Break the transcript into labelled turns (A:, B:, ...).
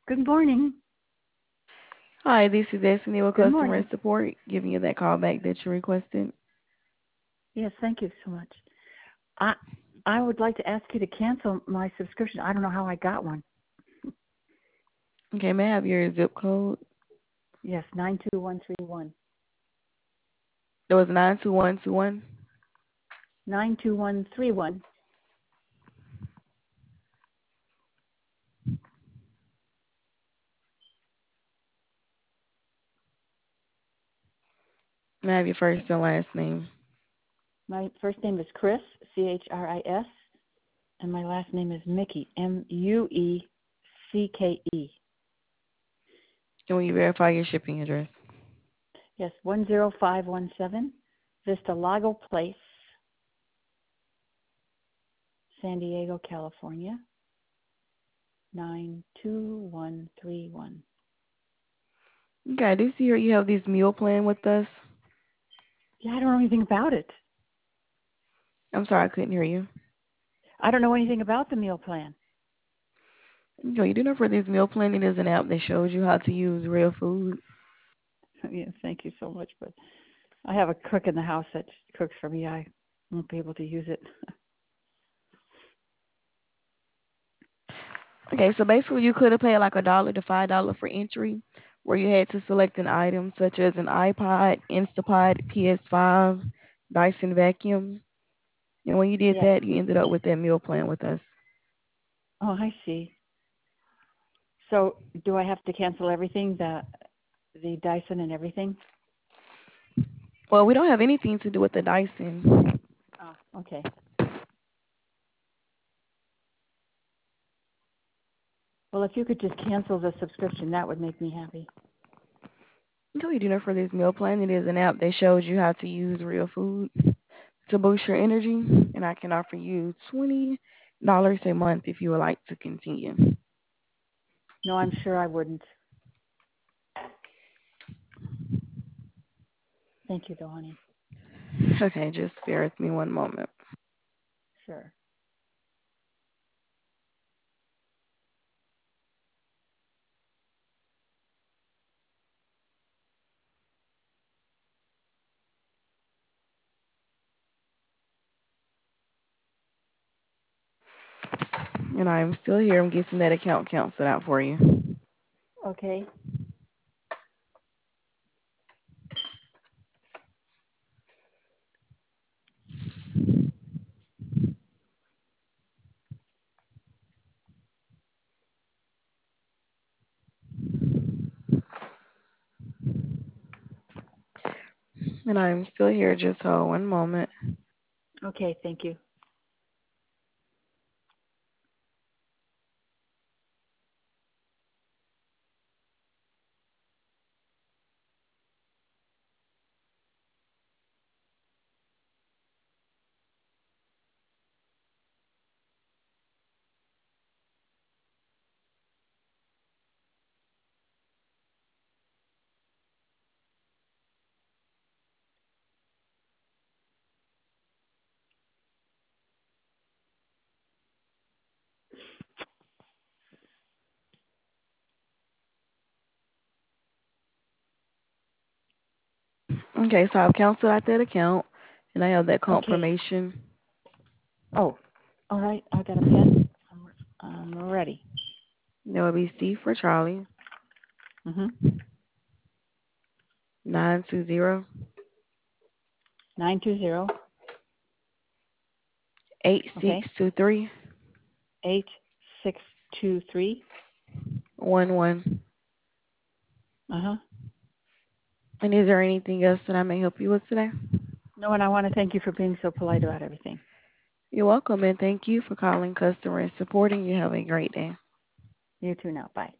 A: Good morning.
B: Hi, this is Destiny with
A: Good
B: Customer
A: morning.
B: Support, giving you that call back that you requested.
A: Yes, thank you so much. I I would like to ask you to cancel my subscription. I don't know how I got one.
B: Okay, may I have your zip code?
A: Yes, 92131.
B: It was 92121.
A: 92131.
B: May I have your first and last name?
A: My first name is Chris, Chris, and my last name is Mickey, Muecke.
B: And will you verify your shipping address?
A: Yes, 10517 Vista Lago Place, San Diego, California, 92131.
B: Okay, I do see here you have this meal plan with us.
A: Yeah, I don't know anything about it.
B: I'm sorry, I couldn't hear you.
A: I don't know anything about the meal plan.
B: Okay, you do know for this meal plan, it is an app that shows you how to use real food.
A: Yeah, thank you so much. But I have a cook in the house that cooks for me. I won't be able to use it.
B: Okay, so basically you could have paid like $1 to $5 for entry, where you had to select an item such as an iPod, Instapot, PS5, Dyson vacuum. And when you did
A: Yes.
B: that, you ended up with that meal plan with us.
A: Oh, I see. So do I have to cancel everything, the Dyson and everything?
B: Well, we don't have anything to do with the Dyson.
A: Oh, okay. Well, if you could just cancel the subscription, that would make me happy.
B: Until you do know for this meal plan, it is an app that shows you how to use real food to boost your energy, and I can offer you $20 a month if you would like to continue.
A: No, I'm sure I wouldn't. Thank you, though, honey.
B: Okay, just bear with me one moment.
A: Sure.
B: And I'm still here. I'm guessing that account counts it out for you.
A: Okay.
B: And I'm still here. Just hold one moment.
A: Okay, thank you.
B: Okay, so I've canceled out that account, and I have that
A: Okay.
B: confirmation.
A: Oh, all right. I got a pen. I'm ready.
B: That would be C for Charlie,
A: Mm-hmm.
B: 920
A: 920. Okay.
B: 8623
A: 8623.
B: 11.
A: Uh-huh.
B: And is there anything else that I may help you with today?
A: No, and I want to thank you for being so polite about everything.
B: You're welcome, and thank you for calling customer and supporting. You have a great day.
A: You too now. Bye.